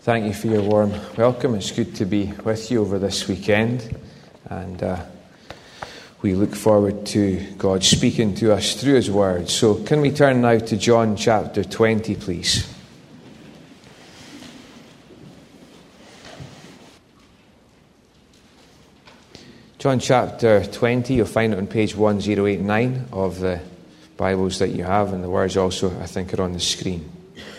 Thank you for your warm welcome. It's good to be with you over this weekend, and we look forward to God speaking to us through His Word. So can we turn now to John chapter 20, please? John chapter 20, you'll find it on page 1089 of the Bibles that you have, and the words also, I think, are on the screen.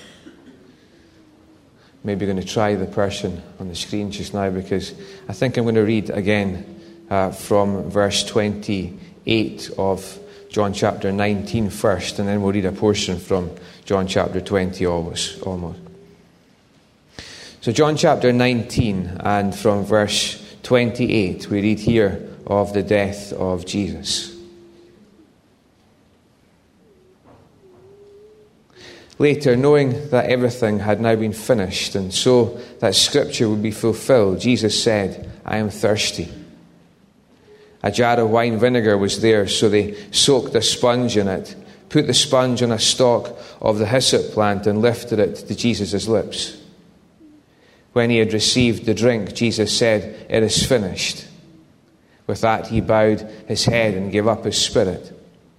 Maybe going to try the person on the screen just now, because I think I'm going to read again from verse 28 of John chapter 19 first, and then we'll read a portion from John chapter 20 almost. So John chapter 19, and from verse 28, we read here of the death of Jesus. Later, knowing that everything had now been finished, and so that Scripture would be fulfilled, Jesus said, "I am thirsty." A jar of wine vinegar was there, so they soaked a sponge in it, put the sponge on a stalk of the hyssop plant, and lifted it to Jesus' lips. When he had received the drink, Jesus said, "It is finished." With that, he bowed his head and gave up his spirit.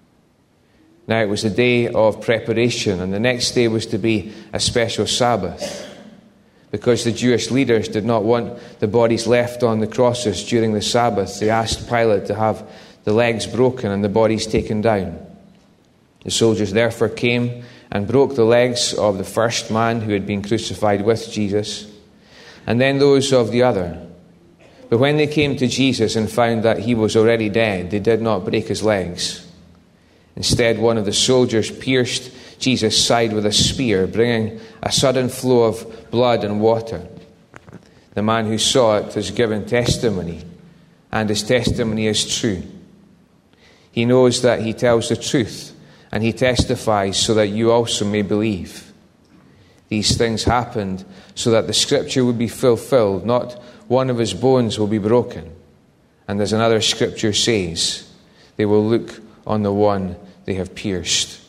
Now it was a day of preparation, and the next day was to be a special Sabbath. Because the Jewish leaders did not want the bodies left on the crosses during the Sabbath, they asked Pilate to have the legs broken and the bodies taken down. The soldiers therefore came and broke the legs of the first man who had been crucified with Jesus, and then those of the other. But when they came to Jesus and found that he was already dead, they did not break his legs. Instead, one of the soldiers pierced Jesus' side with a spear, bringing a sudden flow of blood and water. The man who saw it has given testimony, and his testimony is true. He knows that he tells the truth, and he testifies so that you also may believe. These things happened so that the Scripture would be fulfilled. Not one of his bones will be broken. And as another Scripture says, they will look on the one they have pierced.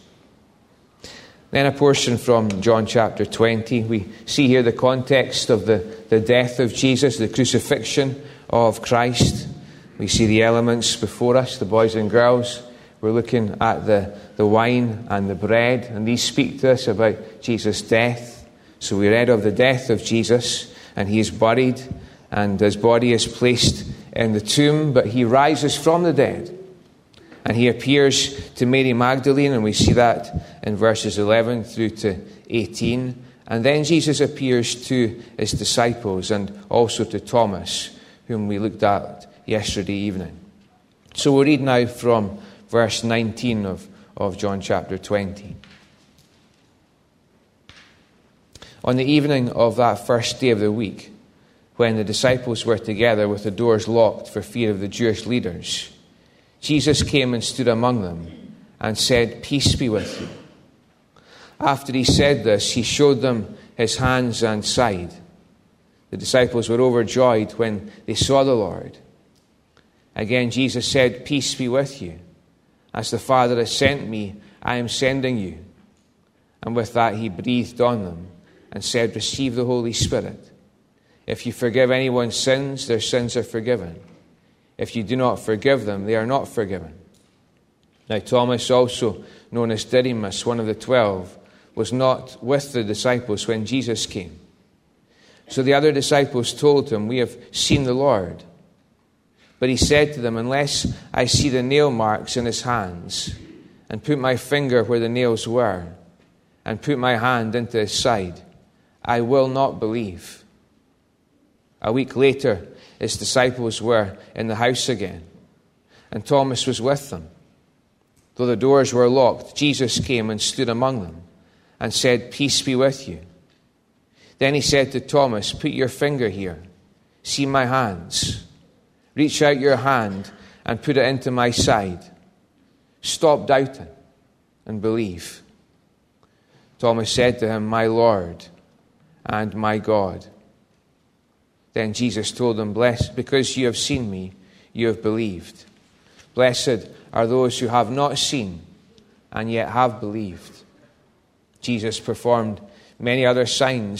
Then a portion from John chapter 20. We see here the context of the death of Jesus, the crucifixion of Christ. We see the elements before us, the boys and girls. We're looking at the wine and the bread, and these speak to us about Jesus' death. So we read of the death of Jesus, and he is buried, and his body is placed in the tomb, but he rises from the dead. And he appears to Mary Magdalene, and we see that in verses 11 through to 18. And then Jesus appears to his disciples and also to Thomas, whom we looked at yesterday evening. So we'll read now from verse 19 of John chapter 20. On the evening of that first day of the week, when the disciples were together with the doors locked for fear of the Jewish leaders, Jesus came and stood among them and said, "Peace be with you." After he said this, he showed them his hands and side. The disciples were overjoyed when they saw the Lord. Again, Jesus said, "Peace be with you. As the Father has sent me, I am sending you." And with that, he breathed on them and said, "Receive the Holy Spirit. If you forgive anyone's sins, their sins are forgiven. If you do not forgive them, they are not forgiven." Now Thomas, also known as Didymus, one of the 12, was not with the disciples when Jesus came. So the other disciples told him, "We have seen the Lord." But he said to them, "Unless I see the nail marks in his hands, and put my finger where the nails were, and put my hand into his side, I will not believe." A week later, his disciples were in the house again, and Thomas was with them. Though the doors were locked, Jesus came and stood among them and said, "Peace be with you." Then he said to Thomas, "Put your finger here. See my hands. Reach out your hand and put it into my side. Stop doubting and believe." Thomas said to him, "My Lord and my God." Then Jesus told them, "Blessed, because you have seen me, you have believed. Blessed are those who have not seen and yet have believed." Jesus performed many other signs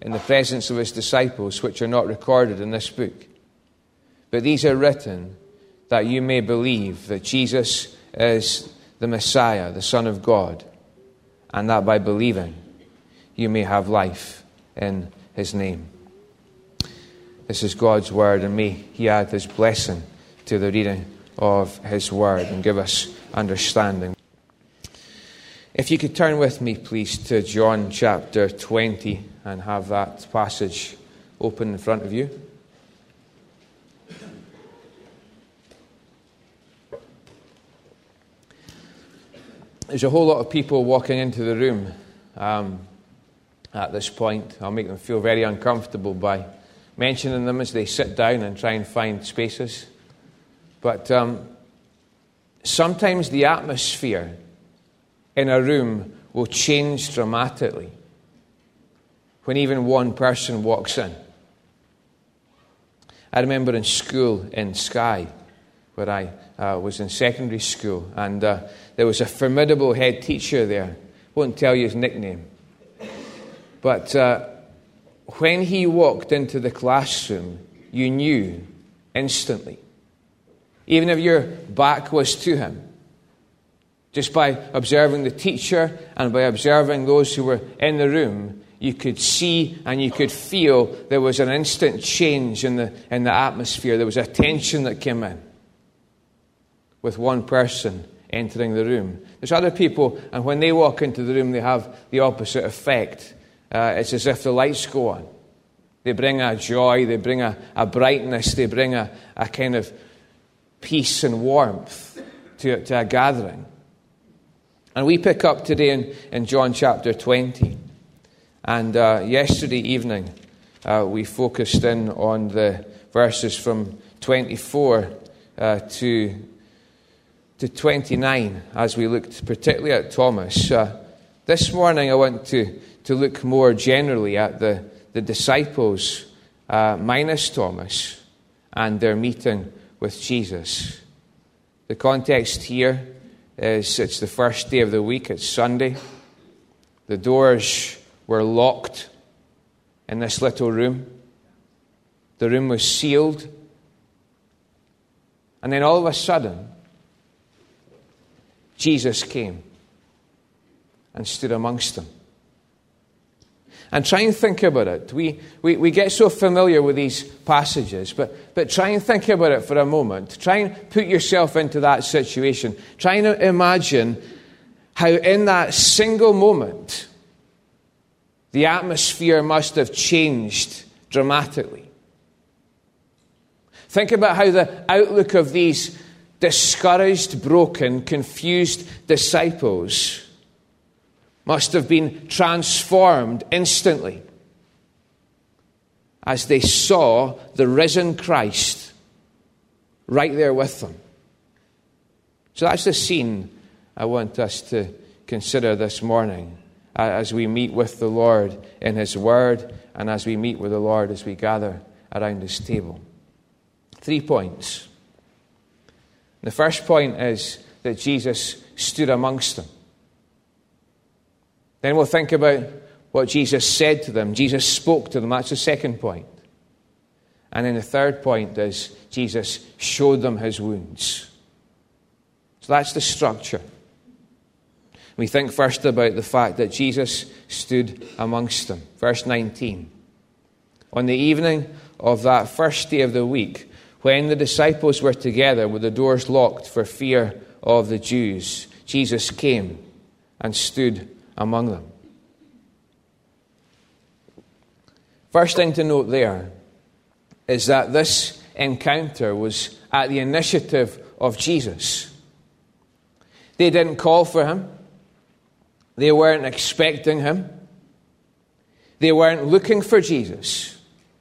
in the presence of his disciples, which are not recorded in this book. But these are written that you may believe that Jesus is the Messiah, the Son of God, and that by believing you may have life in his name. This is God's word, and may he add his blessing to the reading of his word and give us understanding. If you could turn with me, please, to John chapter 20 and have that passage open in front of you. There's a whole lot of people walking into the room at this point. I'll make them feel very uncomfortable by mentioning them as they sit down and try and find spaces. But sometimes the atmosphere in a room will change dramatically when even one person walks in. I remember in school in Skye, where I was in secondary school, and there was a formidable head teacher there. Won't tell you his nickname. But when he walked into the classroom, you knew instantly. Even if your back was to him, just by observing the teacher and by observing those who were in the room, you could see and you could feel there was an instant change in the atmosphere. There was a tension that came in with one person entering the room. There's other people, and when they walk into the room, they have the opposite effect. It's as if the lights go on. They bring a joy, they bring a brightness, they bring a kind of peace and warmth to a gathering. And we pick up today in John chapter 20. And yesterday evening, we focused in on the verses from 24 to 29 as we looked particularly at Thomas. This morning I want to look more generally at the disciples minus Thomas and their meeting with Jesus. The context here is it's the first day of the week, it's Sunday. The doors were locked in this little room. The room was sealed. And then all of a sudden, Jesus came and stood amongst them. And try and think about it. We get so familiar with these passages, but try and think about it for a moment. Try and put yourself into that situation. Try and imagine how in that single moment, the atmosphere must have changed dramatically. Think about how the outlook of these discouraged, broken, confused disciples must have been transformed instantly as they saw the risen Christ right there with them. So that's the scene I want us to consider this morning as we meet with the Lord in his word and as we meet with the Lord as we gather around his table. 3 points. The first point is that Jesus stood amongst them. Then we'll think about what Jesus said to them. Jesus spoke to them. That's the second point. And then the third point is Jesus showed them his wounds. So that's the structure. We think first about the fact that Jesus stood amongst them. Verse 19. On the evening of that first day of the week, when the disciples were together with the doors locked for fear of the Jews, Jesus came and stood among them. First thing to note there is that this encounter was at the initiative of Jesus. They didn't call for him. They weren't expecting him. They weren't looking for Jesus.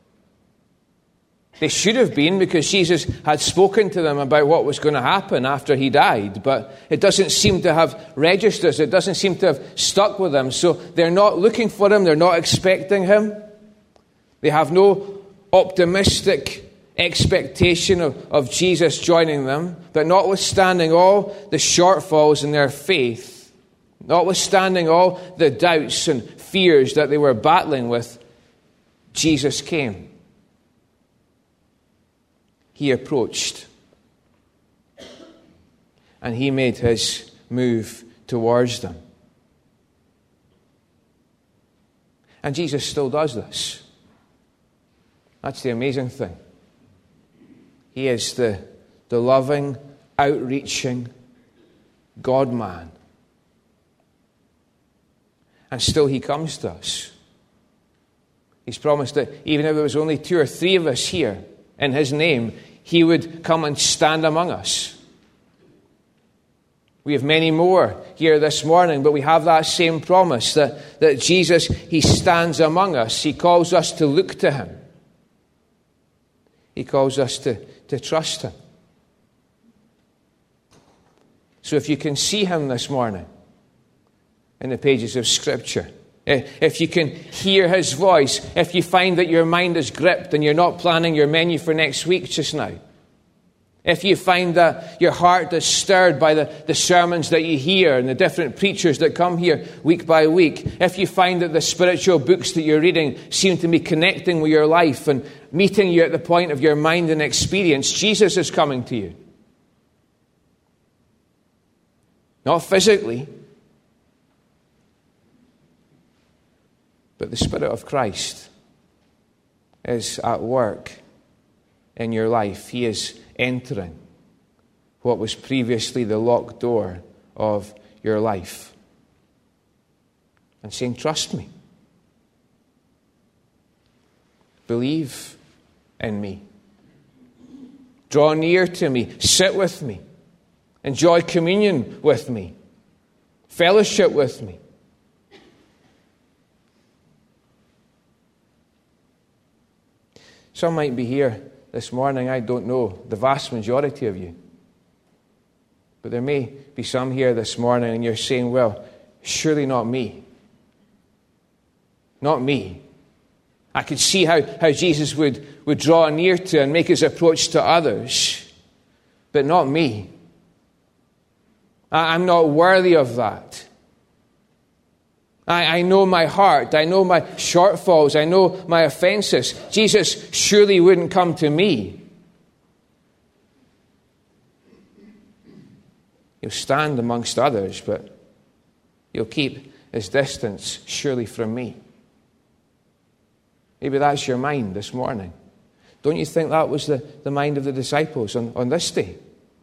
They should have been, because Jesus had spoken to them about what was going to happen after he died, but it doesn't seem to have registered. It doesn't seem to have stuck with them. So they're not looking for him. They're not expecting him. They have no optimistic expectation of Jesus joining them. But notwithstanding all the shortfalls in their faith, notwithstanding all the doubts and fears that they were battling with, Jesus came. He approached. And he made his move towards them. And Jesus still does this. That's the amazing thing. He is the loving, outreaching God-man. And still he comes to us. He's promised that even if there was only 2 or 3 of us here in his name, he would come and stand among us. We have many more here this morning, but we have that same promise that Jesus, he stands among us. He calls us to look to him. He calls us to trust him. So if you can see him this morning in the pages of Scripture, if you can hear his voice, if you find that your mind is gripped and you're not planning your menu for next week just now, if you find that your heart is stirred by the sermons that you hear and the different preachers that come here week by week, if you find that the spiritual books that you're reading seem to be connecting with your life and meeting you at the point of your mind and experience, Jesus is coming to you. Not physically, but the Spirit of Christ is at work in your life. He is entering what was previously the locked door of your life and saying, trust me. Believe in me. Draw near to me. Sit with me. Enjoy communion with me. Fellowship with me. Some might be here this morning, I don't know, the vast majority of you. But there may be some here this morning and you're saying, well, surely not me. Not me. I could see how Jesus would draw near to and make his approach to others, but not me. I'm not worthy of that. I know my heart. I know my shortfalls. I know my offenses. Jesus surely wouldn't come to me. He'll stand amongst others, but he'll keep his distance surely from me. Maybe that's your mind this morning. Don't you think that was the mind of the disciples on this day?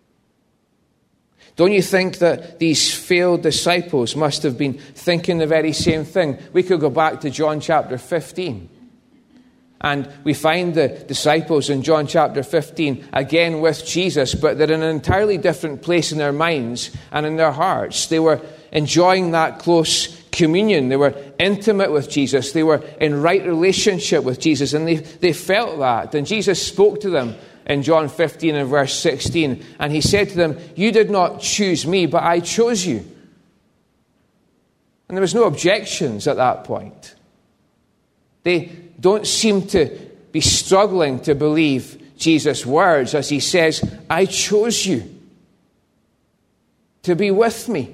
Don't you think that these failed disciples must have been thinking the very same thing? We could go back to John chapter 15. And we find the disciples in John chapter 15 again with Jesus, but they're in an entirely different place in their minds and in their hearts. They were enjoying that close communion. They were intimate with Jesus. They were in right relationship with Jesus, and they felt that. And Jesus spoke to them in John 15 and verse 16, and he said to them, "You did not choose me, but I chose you." And there was no objections at that point. They don't seem to be struggling to believe Jesus' words as he says, "I chose you to be with me."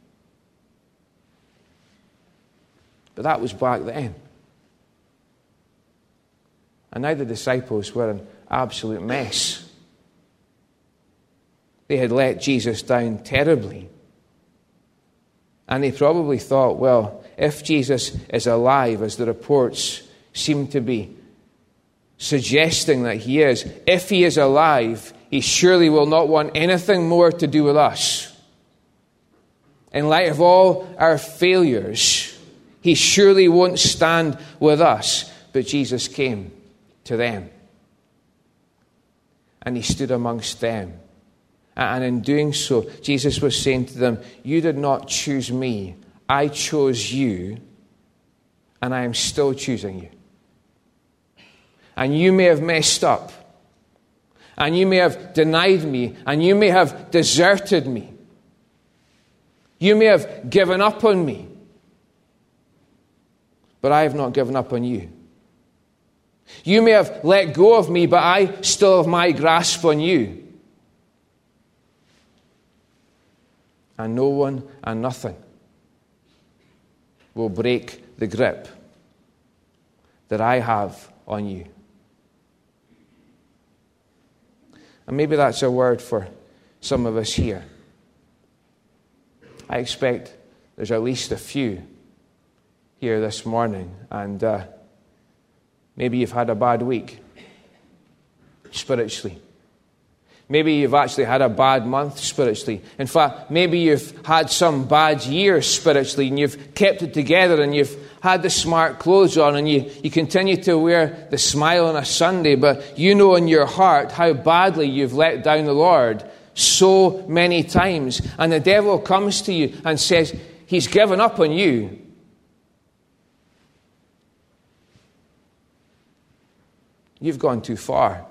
But that was back then. And now the disciples were an absolute mess. They had let Jesus down terribly. And they probably thought, well, if Jesus is alive, as the reports seem to be suggesting that he is, if he is alive, he surely will not want anything more to do with us. In light of all our failures, he surely won't stand with us. But Jesus came to them. And he stood amongst them. And in doing so, Jesus was saying to them, "You did not choose me. I chose you. And I am still choosing you. And you may have messed up. And you may have denied me. And you may have deserted me. You may have given up on me. But I have not given up on you. You may have let go of me, but I still have my grasp on you. And no one and nothing will break the grip that I have on you. And maybe that's a word for some of us here. I expect there's at least a few here this morning, and maybe you've had a bad week spiritually. Maybe you've actually had a bad month spiritually. In fact, maybe you've had some bad years spiritually, and you've kept it together, and you've had the smart clothes on, and you continue to wear the smile on a Sunday, but you know in your heart how badly you've let down the Lord so many times. And the devil comes to you and says, he's given up on you. You've gone too far.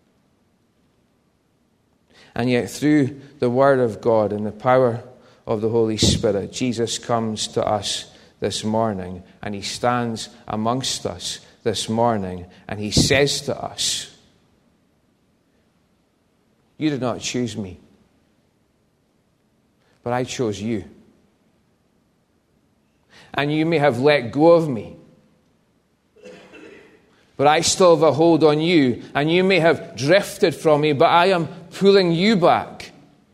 And yet through the Word of God and the power of the Holy Spirit, Jesus comes to us this morning, and he stands amongst us this morning, and he says to us, you did not choose me, but I chose you. And you may have let go of me, but I still have a hold on you. And you may have drifted from me, but I am pulling you back.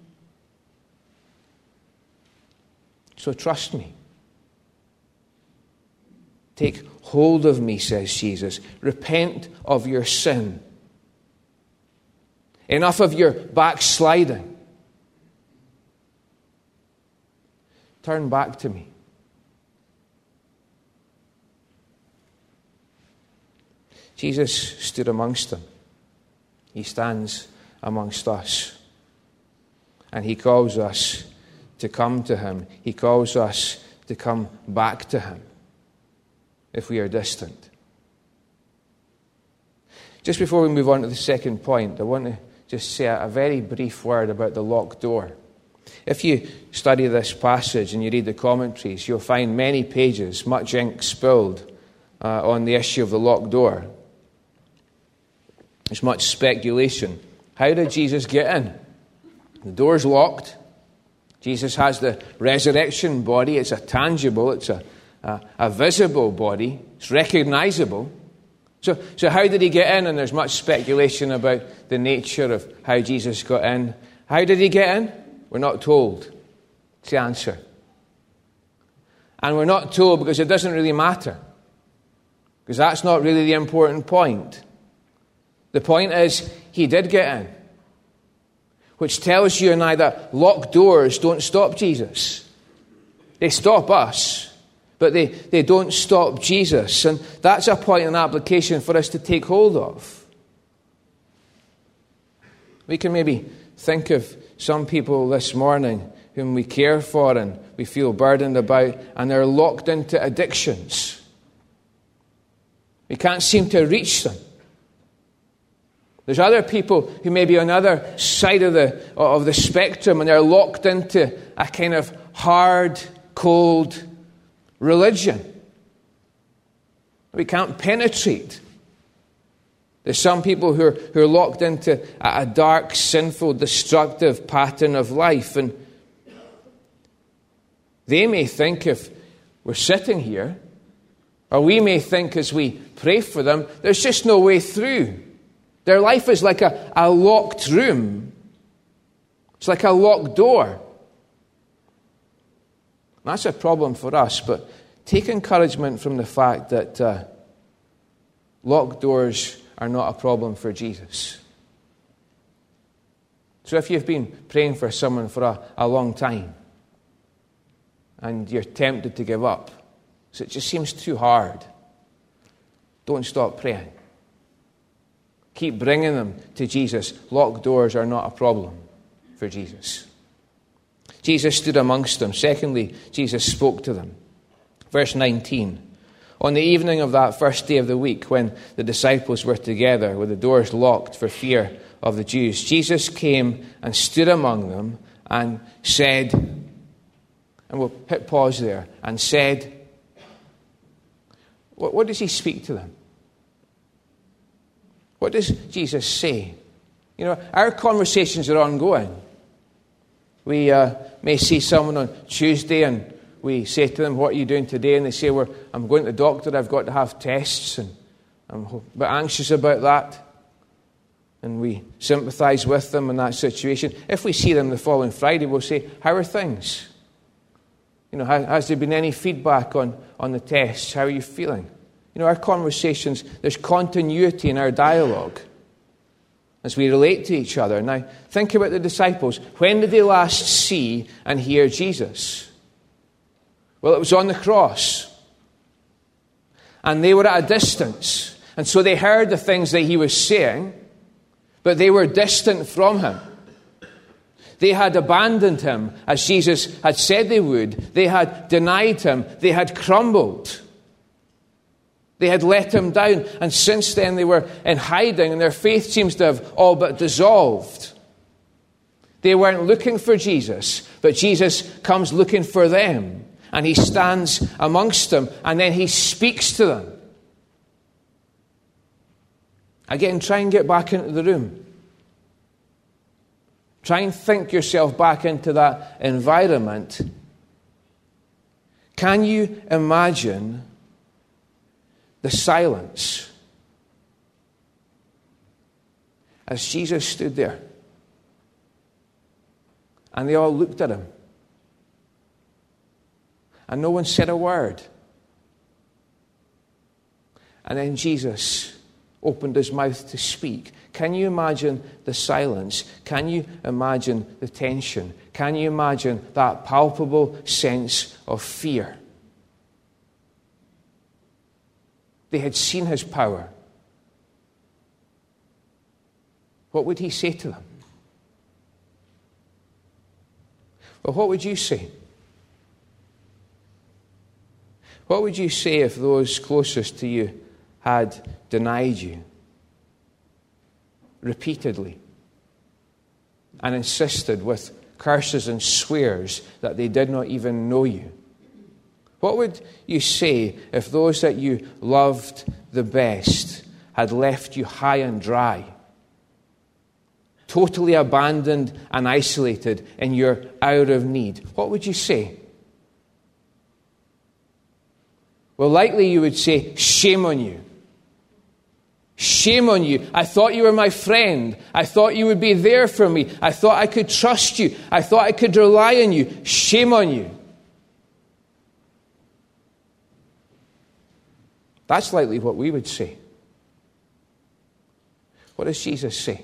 So trust me. Take hold of me, says Jesus. Repent of your sin. Enough of your backsliding. Turn back to me. Jesus stood amongst them. He stands amongst us. And he calls us to come to him. He calls us to come back to him if we are distant. Just before we move on to the second point, I want to just say a very brief word about the locked door. If you study this passage and you read the commentaries, you'll find many pages, much ink spilled on the issue of the locked door. There's much speculation. How did Jesus get in? The door's locked. Jesus has the resurrection body. It's a tangible, it's a visible body. It's recognizable. So how did he get in? And there's much speculation about the nature of how Jesus got in. How did he get in? We're not told. It's the answer. And we're not told because it doesn't really matter. Because that's not really the important point. The point is, he did get in. Which tells you and I that locked doors don't stop Jesus. They stop us, but they don't stop Jesus. And that's a point and application for us to take hold of. We can maybe think of some people this morning whom we care for and we feel burdened about, and they're locked into addictions. We can't seem to reach them. There's other people who may be on the other side of the spectrum, and they're locked into a kind of hard, cold religion. We can't penetrate. There's some people who are locked into a dark, sinful, destructive pattern of life, and they may think if we're sitting here, or we may think as we pray for them, there's just no way through. Their life is like a locked room. It's like a locked door. That's a problem for us, but take encouragement from the fact that locked doors are not a problem for Jesus. So if you've been praying for someone for a long time and you're tempted to give up, so it just seems too hard, don't stop praying. Keep bringing them to Jesus. Locked doors are not a problem for Jesus. Jesus stood amongst them. Secondly, Jesus spoke to them. Verse 19. On the evening of that first day of the week, when the disciples were together with the doors locked for fear of the Jews, Jesus came and stood among them and said, and we'll hit pause there, and said, what does he speak to them? What does Jesus say? You know, our conversations are ongoing. We may see someone on Tuesday and we say to them, what are you doing today? And they say, I'm going to the doctor, I've got to have tests. And I'm a bit anxious about that. And we sympathise with them in that situation. If we see them the following Friday, we'll say, how are things? Has there been any feedback on the tests? How are you feeling? Our conversations, there's continuity in our dialogue as we relate to each other. Now, think about the disciples. When did they last see and hear Jesus? Well, it was on the cross. And they were at a distance. And so they heard the things that he was saying, but they were distant from him. They had abandoned him, as Jesus had said they would. They had denied him. They had crumbled. They had let him down. And since then they were in hiding, and their faith seems to have all but dissolved. They weren't looking for Jesus, but Jesus comes looking for them. And he stands amongst them, and then he speaks to them. Again, try and get back into the room. Try and think yourself back into that environment. Can you imagine the silence as Jesus stood there? And they all looked at him. And no one said a word. And then Jesus opened his mouth to speak. Can you imagine the silence? Can you imagine the tension? Can you imagine that palpable sense of fear? They had seen his power. What would he say to them? Well, what would you say? What would you say if those closest to you had denied you repeatedly and insisted with curses and swears that they did not even know you? What would you say if those that you loved the best had left you high and dry, totally abandoned and isolated in your hour of need? What would you say? Well, likely you would say, shame on you. Shame on you. I thought you were my friend. I thought you would be there for me. I thought I could trust you. I thought I could rely on you. Shame on you. That's likely what we would say. What does Jesus say?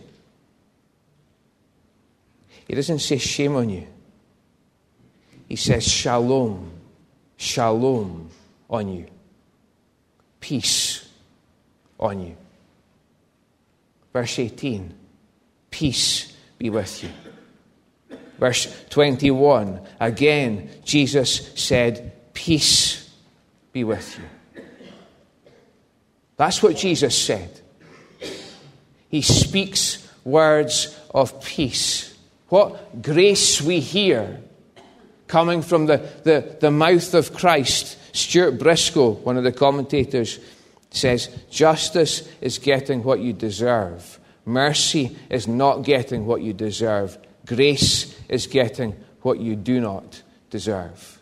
He doesn't say shame on you. He says shalom, shalom on you. Peace on you. Verse 18, peace be with you. Verse 21, again, Jesus said, peace be with you. That's what Jesus said. He speaks words of peace. What grace we hear coming from the mouth of Christ. Stuart Briscoe, one of the commentators, says, justice is getting what you deserve. Mercy is not getting what you deserve. Grace is getting what you do not deserve.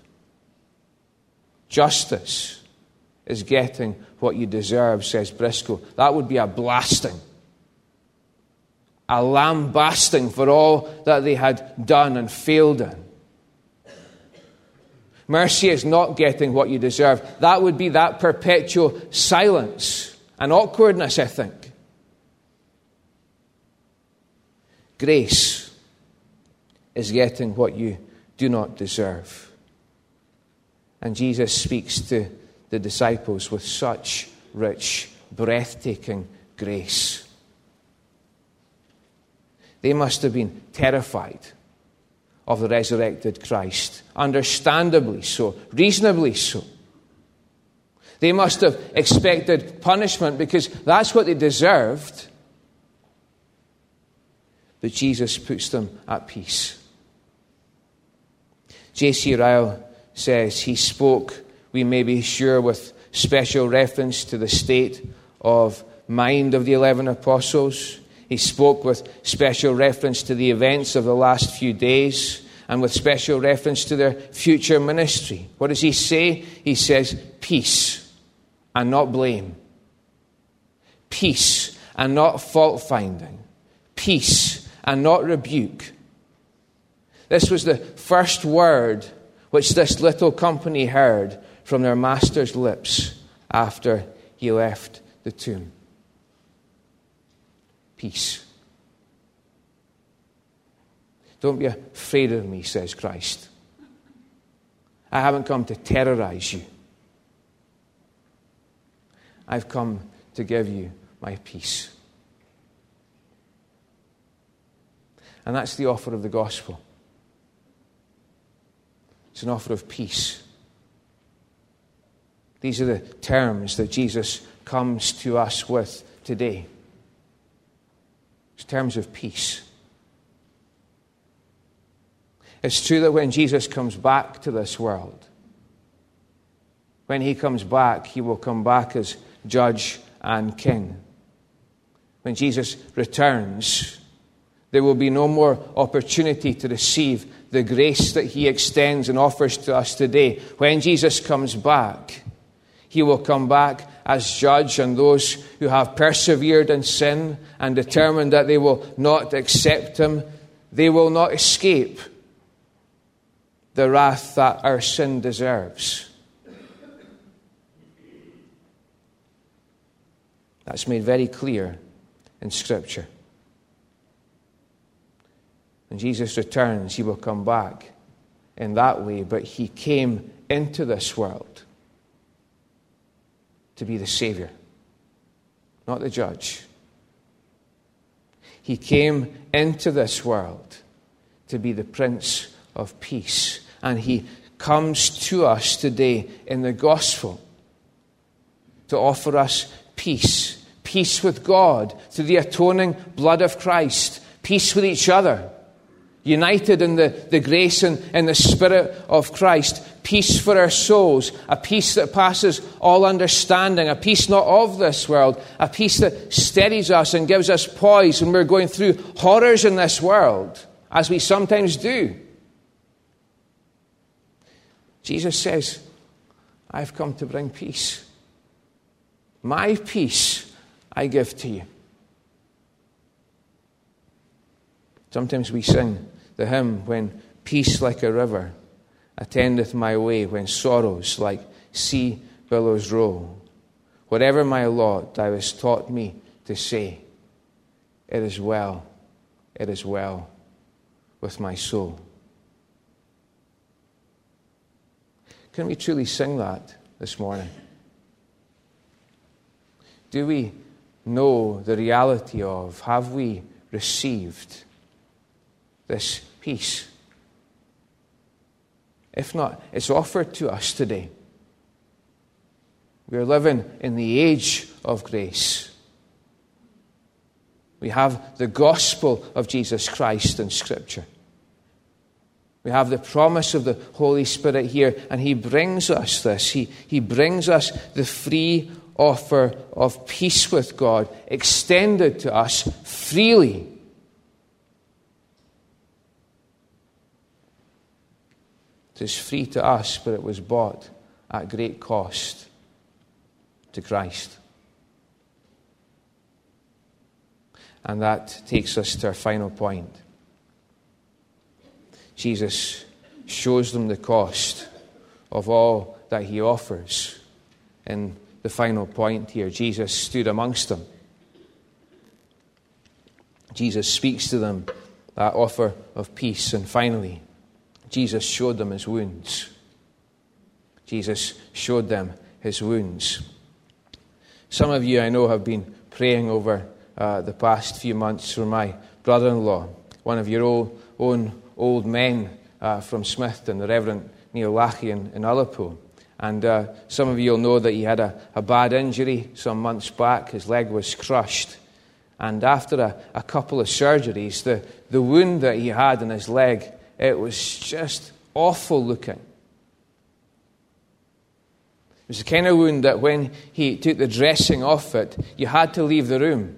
Justice is getting what you deserve, says Briscoe. That would be a blasting. A lambasting for all that they had done and failed in. Mercy is not getting what you deserve. That would be that perpetual silence and awkwardness, I think. Grace is getting what you do not deserve. And Jesus speaks to the disciples with such rich, breathtaking grace. They must have been terrified of the resurrected Christ. Understandably so, reasonably so. They must have expected punishment because that's what they deserved. But Jesus puts them at peace. J.C. Ryle says he spoke, we may be sure, with special reference to the state of mind of the 11 apostles. He spoke with special reference to the events of the last few days and with special reference to their future ministry. What does he say? He says, peace and not blame. peace and not fault-finding, peace and not rebuke. This was the first word which this little company heard from their master's lips after he left the tomb. Peace. Don't be afraid of me, says Christ. I haven't come to terrorize you. I've come to give you my peace. And that's the offer of the gospel. It's an offer of peace. These are the terms that Jesus comes to us with today. It's terms of peace. It's true that when Jesus comes back to this world, when he comes back, he will come back as judge and king. When Jesus returns, there will be no more opportunity to receive the grace that he extends and offers to us today. When Jesus comes back, he will come back as judge, and those who have persevered in sin and determined that they will not accept him, they will not escape the wrath that our sin deserves. That's made very clear in Scripture. When Jesus returns, he will come back in that way, but he came into this world to be the Savior, not the judge. He came into this world to be the Prince of Peace, and he comes to us today in the gospel to offer us peace. Peace with God through the atoning blood of Christ. Peace with each other, united in the grace and the Spirit of Christ. Peace for our souls, a peace that passes all understanding, a peace not of this world, a peace that steadies us and gives us poise when we're going through horrors in this world, as we sometimes do. Jesus says, I've come to bring peace. My peace I give to you. Sometimes we sing the hymn, when peace like a river attendeth my way, when sorrows like sea billows roll. Whatever my lot, thou hast taught me to say, it is well with my soul. Can we truly sing that this morning? Do we know the reality of, have we received this peace? If not, it's offered to us today. We are living in the age of grace. We have the gospel of Jesus Christ in Scripture. We have the promise of the Holy Spirit here, and he brings us this. He brings us the free offer of peace with God, extended to us freely. It is free to us, but it was bought at great cost to Christ. And that takes us to our final point. Jesus shows them the cost of all that he offers. In the final point here, Jesus stood amongst them. Jesus speaks to them that offer of peace. And finally, Jesus showed them his wounds. Jesus showed them his wounds. Some of you, I know, have been praying over the past few months for my brother-in-law, one of your own old men from Smithton, the Reverend Neil Lackey in Ullapool. And some of you will know that he had a bad injury some months back. His leg was crushed. And after a couple of surgeries, the wound that he had in his leg, it was just awful looking. It was the kind of wound that when he took the dressing off it, you had to leave the room.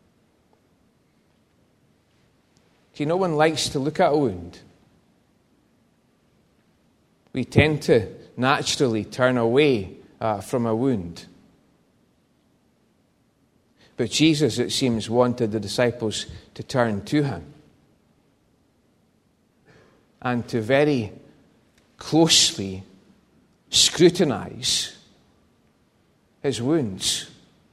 See, no one likes to look at a wound. We tend to naturally turn away from a wound. But Jesus, it seems, wanted the disciples to turn to him and to very closely scrutinize his wounds.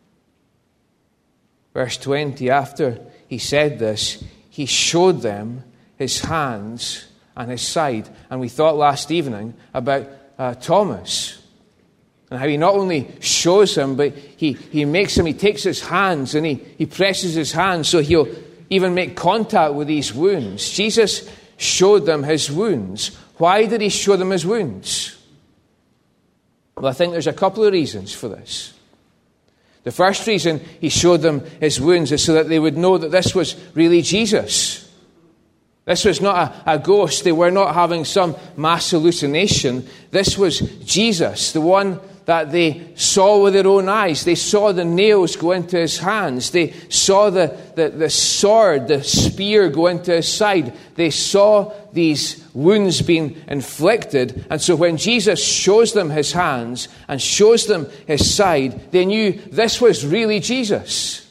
Verse 20, after he said this, he showed them his hands and his side. And we thought last evening about Thomas and how he not only shows him, but he makes him, he takes his hands and he presses his hands so he'll even make contact with these wounds. Jesus showed them his wounds. Why did he show them his wounds? Well, I think there's a couple of reasons for this. The first reason he showed them his wounds is so that they would know that this was really Jesus. This was not a ghost. They were not having some mass hallucination. This was Jesus, the one that they saw with their own eyes. They saw the nails go into his hands. They saw the sword, the spear go into his side. They saw these wounds being inflicted. And so when Jesus shows them his hands and shows them his side, they knew this was really Jesus,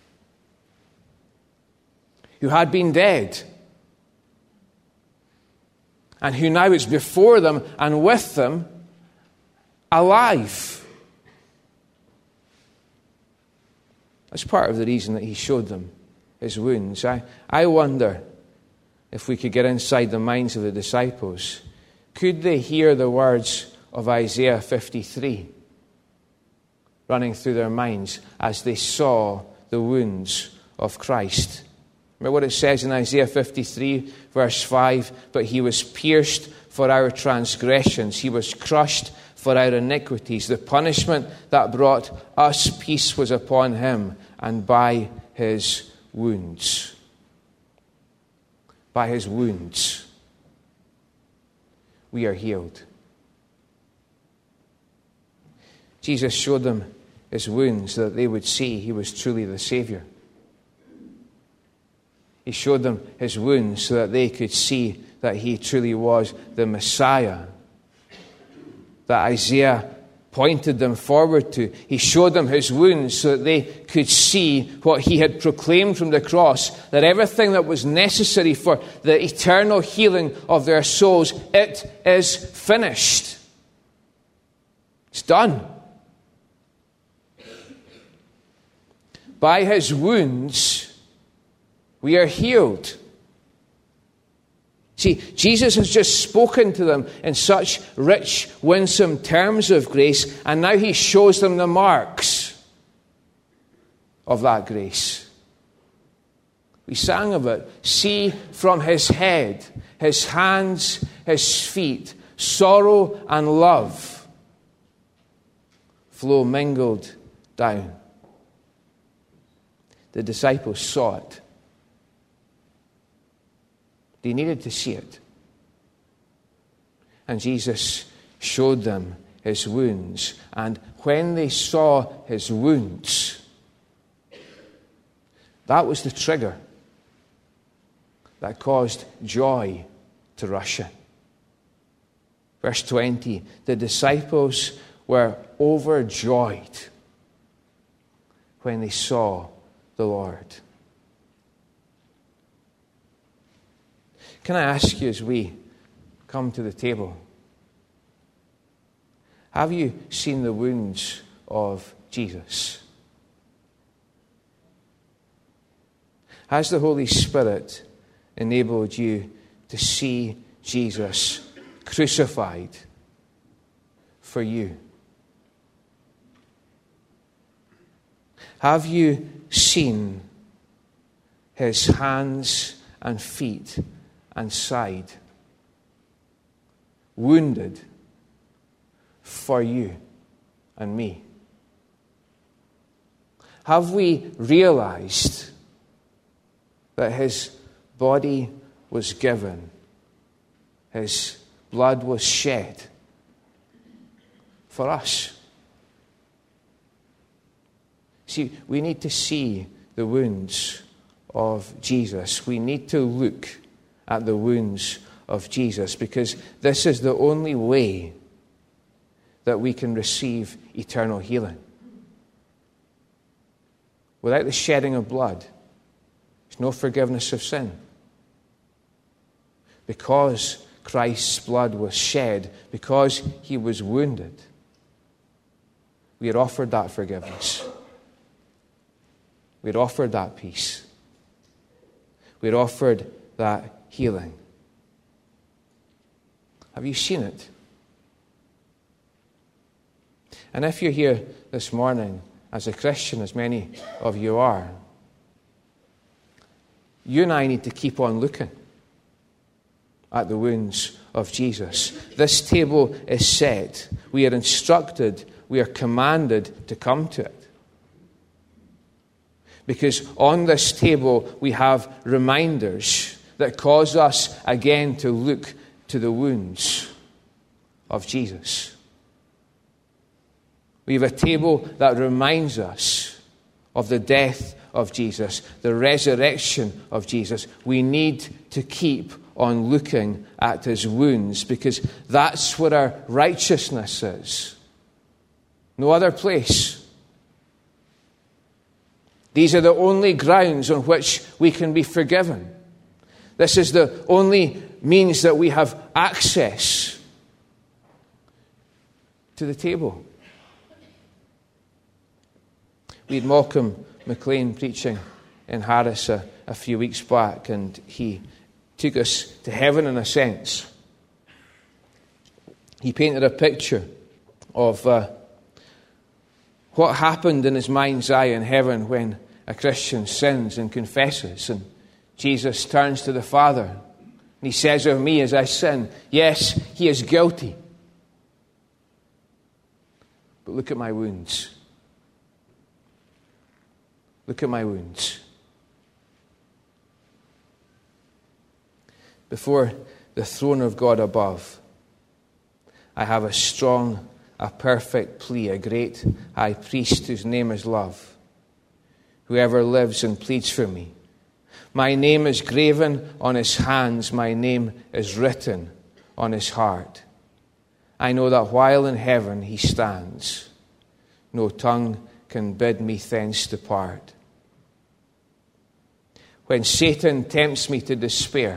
who had been dead and who now is before them and with them, alive. That's part of the reason that he showed them his wounds. I wonder if we could get inside the minds of the disciples. Could they hear the words of Isaiah 53 running through their minds as they saw the wounds of Christ? Remember what it says in Isaiah 53, verse 5, but he was pierced for our transgressions. He was crushed for our iniquities. The punishment that brought us peace was upon him, and by his wounds. By his wounds, we are healed. Jesus showed them his wounds so that they would see he was truly the Savior. He showed them his wounds so that they could see that he truly was the Messiah that Isaiah pointed them forward to. He showed them his wounds so that they could see what he had proclaimed from the cross, that everything that was necessary for the eternal healing of their souls, it is finished. It's done. By his wounds, we are healed. See, Jesus has just spoken to them in such rich, winsome terms of grace, and now he shows them the marks of that grace. We sang of it. See, from his head, his hands, his feet, sorrow and love flow mingled down. The disciples saw it. They needed to see it. And Jesus showed them his wounds. And when they saw his wounds, that was the trigger that caused joy to rush in. Verse 20, the disciples were overjoyed when they saw the Lord. Can I ask you as we come to the table, have you seen the wounds of Jesus? Has the Holy Spirit enabled you to see Jesus crucified for you? Have you seen his hands and feet and side wounded for you and me? Have we realized that his body was given, his blood was shed for us? See, we need to see the wounds of Jesus. We need to look at the wounds of Jesus, because this is the only way that we can receive eternal healing. Without the shedding of blood, there's no forgiveness of sin. Because Christ's blood was shed, because he was wounded, we are offered that forgiveness. We are offered that peace. We are offered that healing. Have you seen it? And if you're here this morning as a Christian, as many of you are, you and I need to keep on looking at the wounds of Jesus. This table is set. We are instructed, we are commanded to come to it. Because on this table we have reminders that cause us again to look to the wounds of Jesus. We have a table that reminds us of the death of Jesus, the resurrection of Jesus. We need to keep on looking at his wounds, because that's where our righteousness is. No other place. These are the only grounds on which we can be forgiven. This is the only means that we have access to the table. We had Malcolm McLean preaching in Harris a few weeks back, and he took us to heaven in a sense. He painted a picture of what happened in his mind's eye in heaven when a Christian sins and confesses, and Jesus turns to the Father and he says of me as I sin, yes, he is guilty, but look at my wounds. Look at my wounds. Before the throne of God above, I have a strong, a perfect plea, a great high priest whose name is love, whoever lives and pleads for me. My name is graven on his hands, my name is written on his heart. I know that while in heaven he stands, no tongue can bid me thence depart. When Satan tempts me to despair,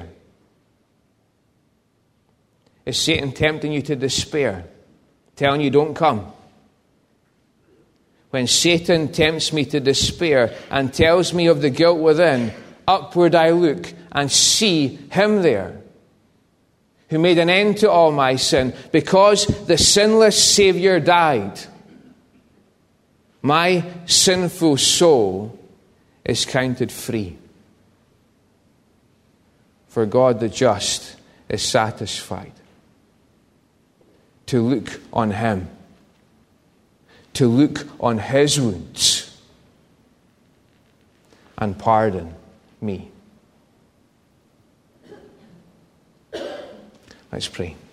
is Satan tempting you to despair, telling you don't come? When Satan tempts me to despair and tells me of the guilt within, upward I look and see him there, who made an end to all my sin, because the sinless Savior died. My sinful soul is counted free. For God the just is satisfied to look on him, to look on his wounds and pardon me. Let's pray.